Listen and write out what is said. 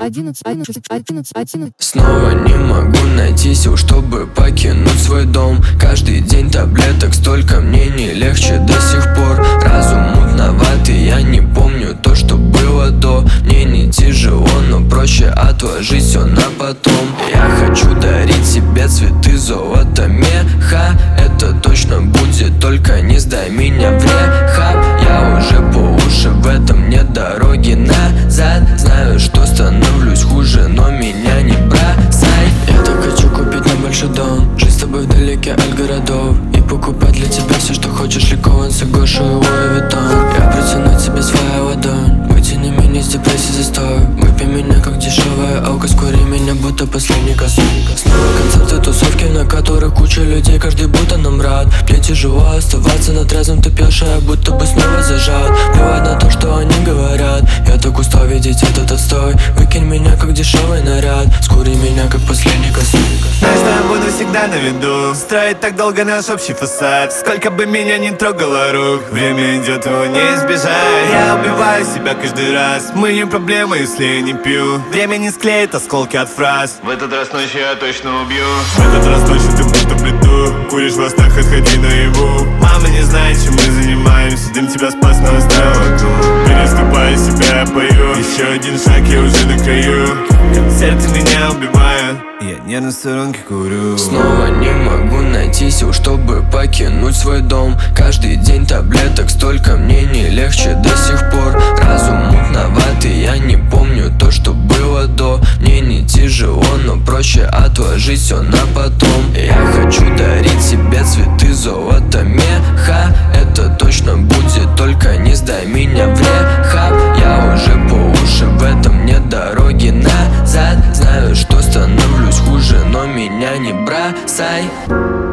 Снова не могу найти сил, чтобы покинуть свой дом. Каждый день таблеток столько, мне не легче до сих пор. Разум мутноватый, я не помню то, что было до. Мне не тяжело, но проще отложить все на потом. Я хочу дарить себе цветы, золото, меха. Это точно будет, только не сдай меня в рехаб. Я уже по уши в этом, нет дороги назад. Знаю, что становлюсь хуже, но меня не бросай. Я так хочу купить небольшой дом, жить с тобой вдалеке от городов и покупать для тебя все, что хочешь, ликованцы, Гошу и Луи Виттон. Я протяну тебе свою ладонь, вытяни меня с депрессии застой. Выпей меня как дешевая алка, скори меня будто последний косой. Снова концерты, тусовки, на которых куча людей, каждый будто нам рад. Мне тяжело оставаться на трезвом, ты пьешь, а я будто бы снова зажат. Плевать на то, что они говорят, я так устал видеть этот отстой. Выкинь меня как дешевый наряд, скури меня как последний косой. Знаешь, что я буду всегда на виду, строить так долго наш общий фасад. Сколько бы меня ни трогало рук, время идет, его не избежать. Я убиваю себя каждый раз, мы не проблема, если я не пью. Время не склеит осколки от фраз, в этот раз ночью я точно убью. В этот раз ночью ты будто в бреду, куришь во снах, отходи наяву. Мама не знает, чем мы занимаемся, дым тебя спас, но оставил одну. Переступая себя, я пою, еще один шаг, я уже на краю. Сердце меня убивает, я нервно в сторонке курю. Снова не могу найти сил, чтобы покинуть свой дом. Каждый день таблеток столько, мне не легче до сих пор. Разум мутноватый, я не помню то, что было до. Мне не тяжело, но проще отложить все на потом. Я хочу дарить себе цветы, золото, меха. Это точно будет, только не сдай меня в рехаб. Я уже по уши в этом, нет дороги назад. Знаю, что становлюсь хуже, но меня не бросай.